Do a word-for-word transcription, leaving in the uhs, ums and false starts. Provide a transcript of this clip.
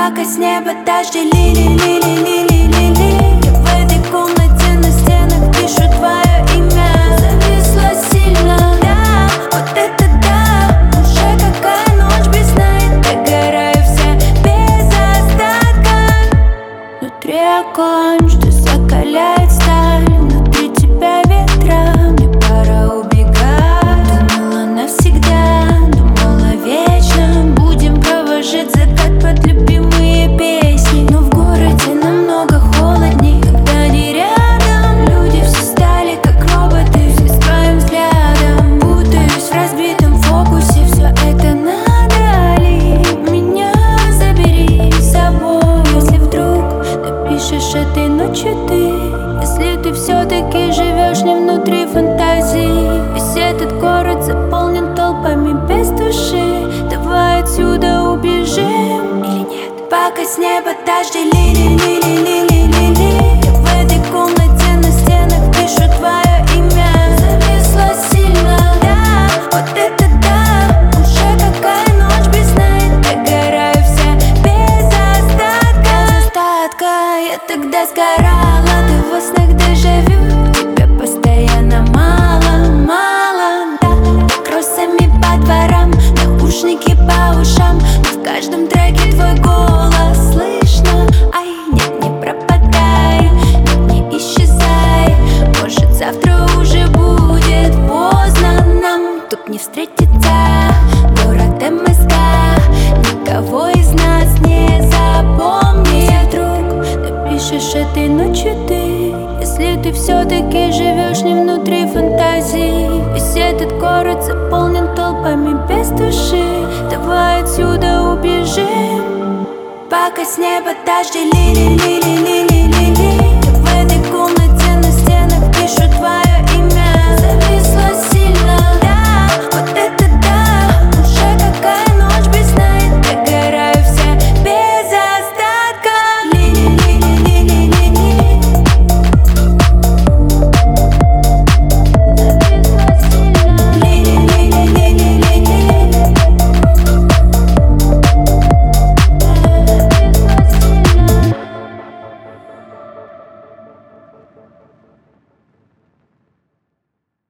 Пока с неба дожди ли-ли-ли-ли-ли-ли-ли. Я в этой комнате на стенах пишу твое имя. Зависла сильно, да, вот это да. Уже какая ночь без сна, и догораю вся без остатка. Внутри огонь, что закаляет сталь. Внутри тебя ветра, мне пора убегать. Думала навсегда, думала вечно. Будем провожать закат под любимые песни. Но в городе намного холодней, когда не рядом. Люди все стали как роботы, все с твоим взглядом. Путаюсь в разбитом фокусе, все это надо ли? Меня забери с собой. Если вдруг напишешь этой ночью ты, если ты все-таки живешь не внутри фантазии. Весь этот город заполнен толпами без души. Давай отсюда убежим или нет? Пока с неба дожди ли-ли-ли-ли-ли-ли-ли. Я в этой комнате на стенах пишу твое имя. Зависла сильно, да, вот это да. Уже какая ночь без сна, и догораю вся без остатка. Без остатка. Я тогда сгорала, ты во снах дежавю. Тебя постоянно мало, мало, да. Кроссами по дворам, наушники по ушам. Но в каждом треке твой голос слышно. Ай, нет, не пропадай, нет, не исчезай. Может, завтра уже будет поздно нам тут не встретиться. Город МСК, никого из нас не запомнит. Вдруг напишешь этой ночью ты, если ты все-таки живешь не внутри фантазии. Весь этот город заполнен толпами без души. Давай отсюда убежим. Пока с неба дожди ли-ли-ли-ли-ли.